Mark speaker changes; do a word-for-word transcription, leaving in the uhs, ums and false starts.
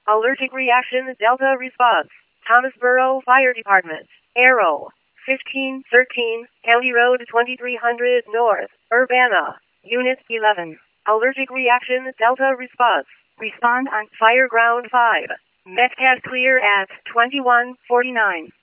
Speaker 1: Allergic reaction Delta response. Thomasboro Fire Department. Arrow. fifteen thirteen, County Road twenty-three hundred North, Urbana. Unit eleven. Allergic reaction Delta response. Respond on Fireground five. Metcalf clear at twenty-one forty-nine.